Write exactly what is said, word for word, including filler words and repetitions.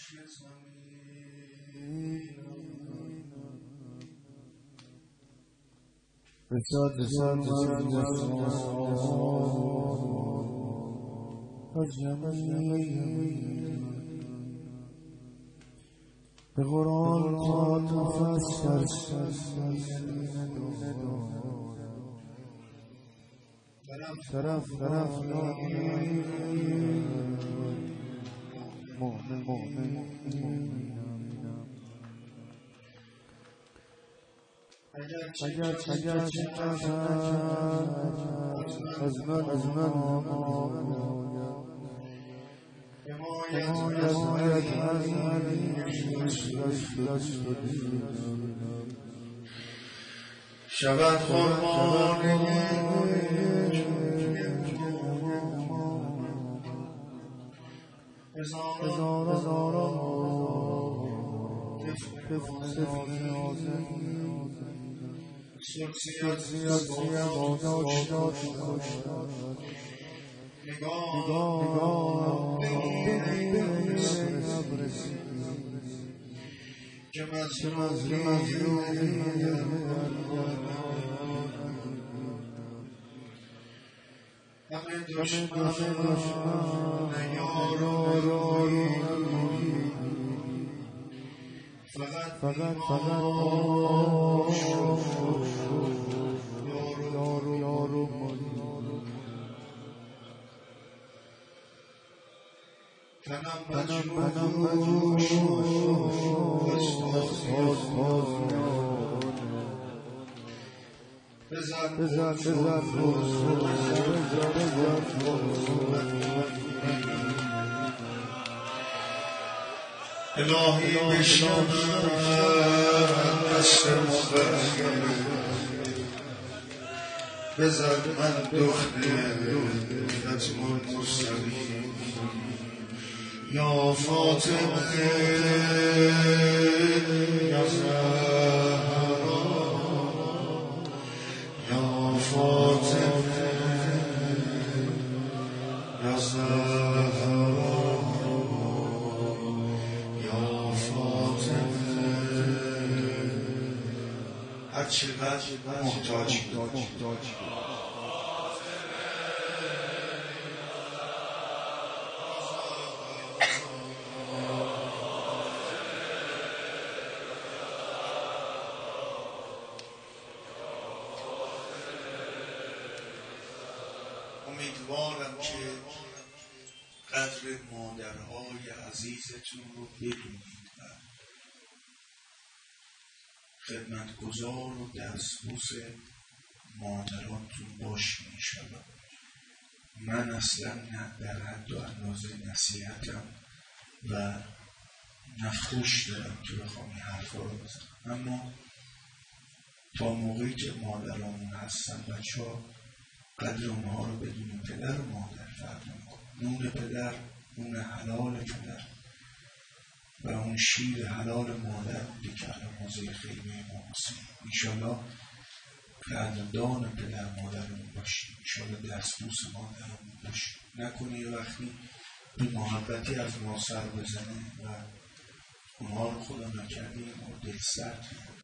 رسالت رسالت به قرآن عاطفت طرف طرف مؤمن مؤمن اگر اگر چقدر از من از من حمایت حمایت از من شود قربان هزاران هزاران طفل نازک شد زیاد زیاد آناشنات کشتن نگاه نبرسید که مظلومی همه دشمن یارو فقط فقط فقط یارو یارو تنم مجروش بزن بزن بزن الهی بشنم دست مبرم بزن من دخترت مستقیم یا فاطمه یا زهرا یا فاطمه یا زهرا یا فاطمه هر چقدر محتاج محتاج امیدوارم که قدر مادرهای عزیزتون رو بدونید و خدمتگزار و دستبوس مادرانتون باشین انشالله. من اصلا نه در حد و اندازه نصیحتم و نه خوش دارم که بخوام این حرفا رو بزنم، اما تا موقعی که مادرامون هستن بچه ها قدر اونها رو بدونیم. پدر و مادر فرق نمی‌کنه. نون پدر، نون حلال پدر و اون شیر حلال مادر بوده که الان حوزه خیمه ما حسین. انشالله قدردان پدر مادرمون باشیم، انشالله دستبوس مادرمون باشیم. نکنه یه وقتی به محبتی از ما سر بزنه و اونها رو خدا نکرده ما دل سرد